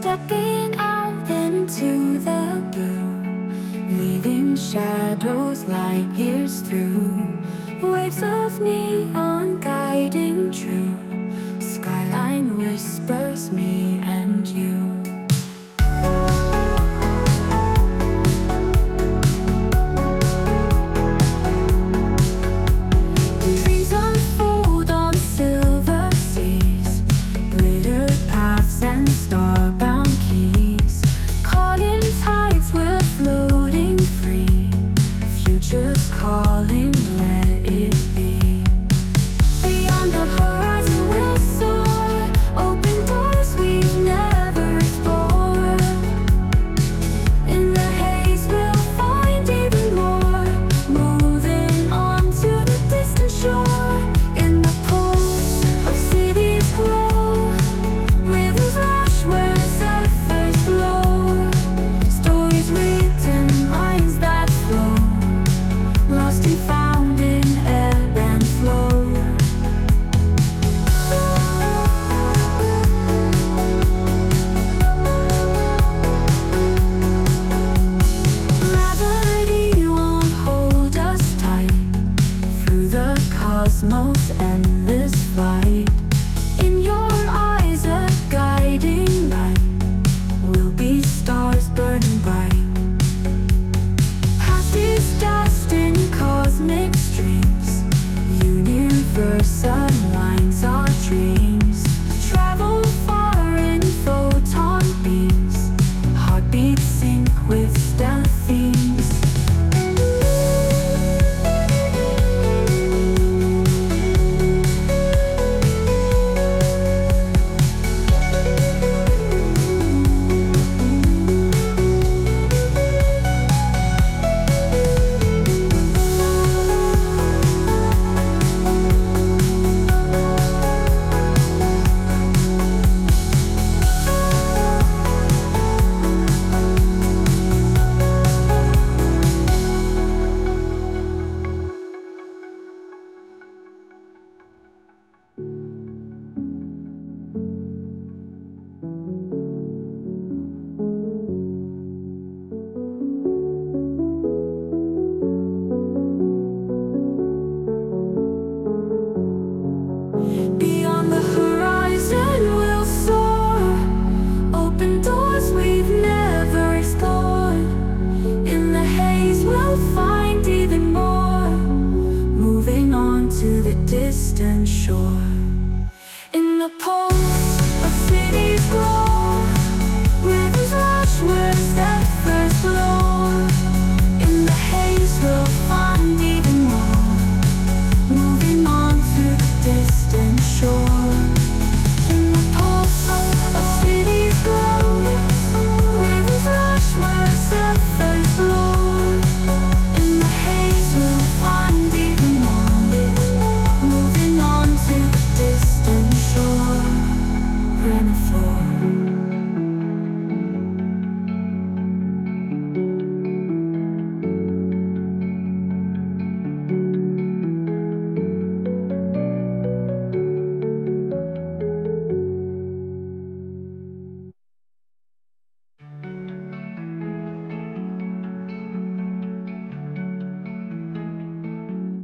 stepping out into the blue, leaving shadows light years through. Waves of neon guiding true, skyline whispers me and you. Dreams unfold on silver seas, glittered paths and starbound keys. Caught in tides, we're floating free. Future's calling, let it be. Beyond the horizon we'll soar, open doors we've never explored. In the haze we'll find even more, moving on to the distant shore. In the pulse of cities glow, rivers rush where zephyrs blow. Stories written, minds that flow, lost and found in ebb and flow. Gravity won't hold us tight through the cosmos' endless flight. In your eyes a guiding light, we'll be stars burning bright. Past is dust in cosmic streams, universe aligns our dreams. Travel far in photon beams, heartbeats sync with stellar themes. Beyond the horizon we'll soar, open doors we've never explored. In the haze we'll find even more, moving on to the distant shore.